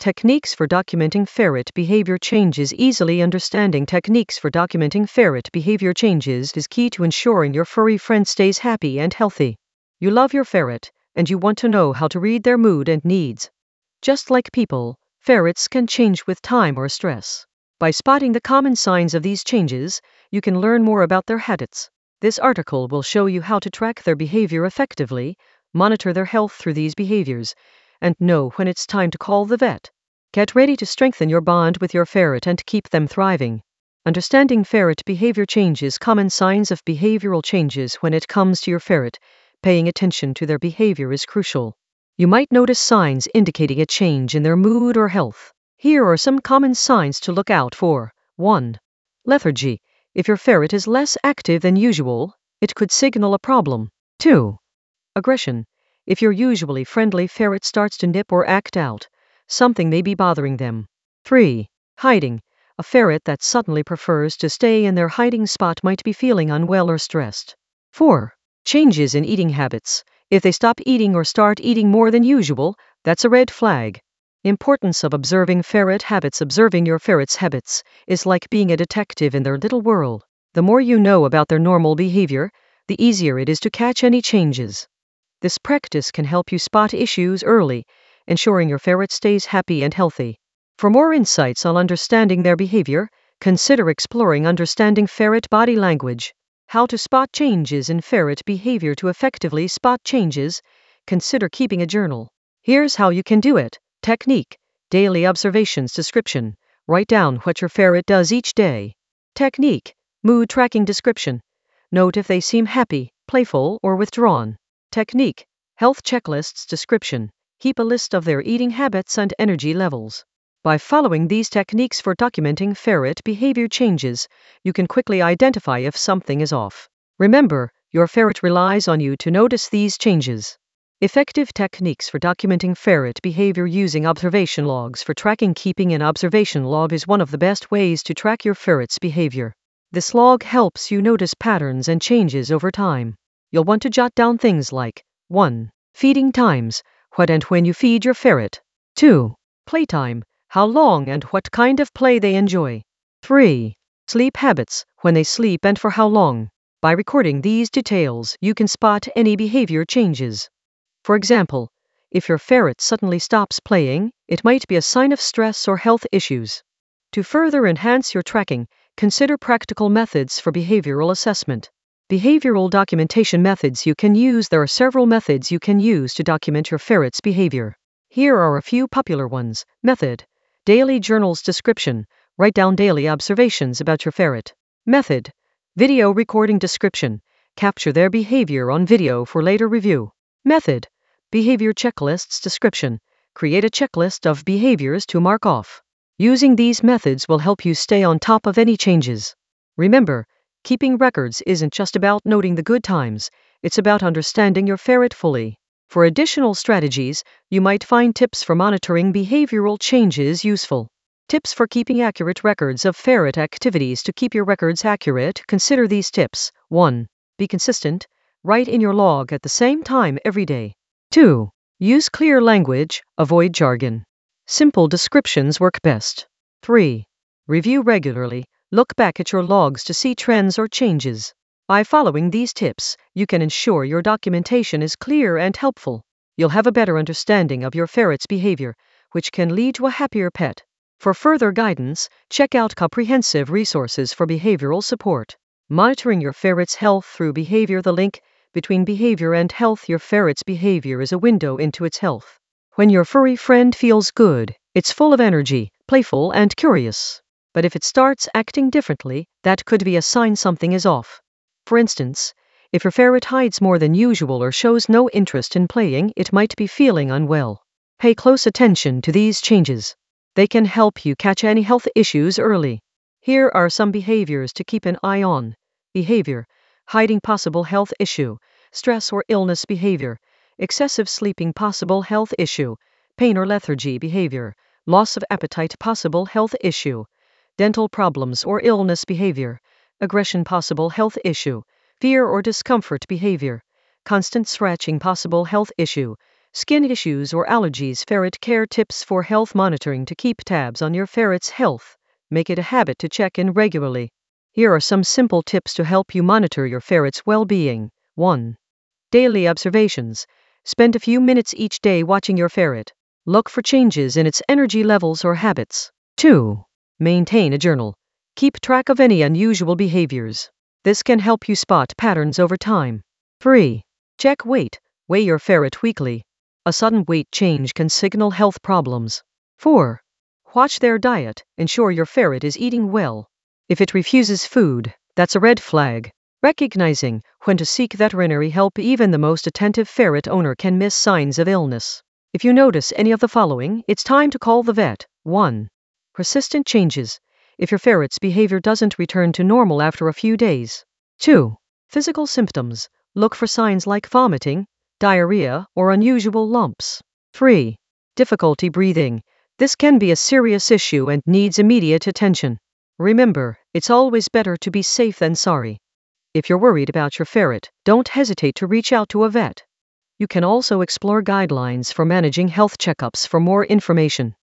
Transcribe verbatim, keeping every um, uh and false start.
Techniques for documenting ferret behavior changes. Easily understanding techniques for documenting ferret behavior changes is key to ensuring your furry friend stays happy and healthy. You love your ferret, and you want to know how to read their mood and needs. Just like people, ferrets can change with time or stress. By spotting the common signs of these changes, you can learn more about their habits. This article will show you how to track their behavior effectively, monitor their health through these behaviors, and know when it's time to call the vet. Get ready to strengthen your bond with your ferret and keep them thriving. Understanding ferret behavior changes. Common signs of behavioral changes. When it comes to your ferret, paying attention to their behavior is crucial. You might notice signs indicating a change in their mood or health. Here are some common signs to look out for. one. Lethargy. If your ferret is less active than usual, it could signal a problem. two. Aggression. If your usually friendly ferret starts to nip or act out, something may be bothering them. three. Hiding. A ferret that suddenly prefers to stay in their hiding spot might be feeling unwell or stressed. four. Changes in eating habits. If they stop eating or start eating more than usual, that's a red flag. Importance of observing ferret habits. Observing your ferret's habits is like being a detective in their little world. The more you know about their normal behavior, the easier it is to catch any changes. This practice can help you spot issues early, ensuring your ferret stays happy and healthy. For more insights on understanding their behavior, consider exploring Understanding Ferret Body Language. How to spot changes in ferret behavior. To effectively spot changes, consider keeping a journal. Here's how you can do it. Technique. Daily observations. Description. Write down what your ferret does each day. Technique. Mood tracking. Description. Note if they seem happy, playful, or withdrawn. Technique. Health checklists. Description. Keep a list of their eating habits and energy levels. By following these techniques for documenting ferret behavior changes, you can quickly identify if something is off. Remember, your ferret relies on you to notice these changes. Effective techniques for documenting ferret behavior. Using observation logs for tracking. Keeping an observation log is one of the best ways to track your ferret's behavior. This log helps you notice patterns and changes over time. You'll want to jot down things like one. Feeding times. What and when you feed your ferret. two. Playtime. How long and what kind of play they enjoy. three. Sleep habits. When they sleep and for how long. By recording these details, you can spot any behavior changes. For example, if your ferret suddenly stops playing, it might be a sign of stress or health issues. To further enhance your tracking, consider practical methods for behavioral assessment. Behavioral documentation methods you can use. There are several methods you can use to document your ferret's behavior. Here are a few popular ones. Method. Daily journals. Description. Write down daily observations about your ferret. Method. Video recording. Description. Capture their behavior on video for later review. Method. Behavior checklists. Description. Create a checklist of behaviors to mark off. Using these methods will help you stay on top of any changes. Remember, keeping records isn't just about noting the good times, it's about understanding your ferret fully. For additional strategies, you might find tips for monitoring behavioral changes useful. Tips for keeping accurate records of ferret activities. To keep your records accurate, consider these tips. one. Be consistent. Write in your log at the same time every day. two. Use clear language, avoid jargon. Simple descriptions work best. three. Review regularly. Look back at your logs to see trends or changes. By following these tips, you can ensure your documentation is clear and helpful. You'll have a better understanding of your ferret's behavior, which can lead to a happier pet. For further guidance, check out comprehensive resources for behavioral support. Monitoring your ferret's health through behavior. The link between behavior and health. Your ferret's behavior is a window into its health. When your furry friend feels good, it's full of energy, playful, and curious. But if it starts acting differently, that could be a sign something is off. For instance, if your ferret hides more than usual or shows no interest in playing, it might be feeling unwell. Pay close attention to these changes. They can help you catch any health issues early. Here are some behaviors to keep an eye on. Behavior. Hiding. Possible health issue. Stress or illness behavior. Excessive sleeping. Possible health issue. Pain or lethargy behavior. Loss of appetite. Possible health issue. Dental problems or illness behavior. Aggression. Possible health issue. Fear or discomfort behavior. Constant scratching. Possible health issue. Skin issues or allergies. Ferret care tips for health monitoring. To keep tabs on your ferret's health, make it a habit to check in regularly. Here are some simple tips to help you monitor your ferret's well-being. one. Daily observations. Spend a few minutes each day watching your ferret. Look for changes in its energy levels or habits. two. Maintain a journal. Keep track of any unusual behaviors. This can help you spot patterns over time. three. Check weight. Weigh your ferret weekly. A sudden weight change can signal health problems. four. Watch their diet. Ensure your ferret is eating well. If it refuses food, that's a red flag. Recognizing when to seek veterinary help. Even the most attentive ferret owner can miss signs of illness. If you notice any of the following, it's time to call the vet. one. Persistent changes. If your ferret's behavior doesn't return to normal after a few days. two. Physical symptoms. Look for signs like vomiting, diarrhea, or unusual lumps. three. Difficulty breathing. This can be a serious issue and needs immediate attention. Remember, it's always better to be safe than sorry. If you're worried about your ferret, don't hesitate to reach out to a vet. You can also explore guidelines for managing health checkups for more information.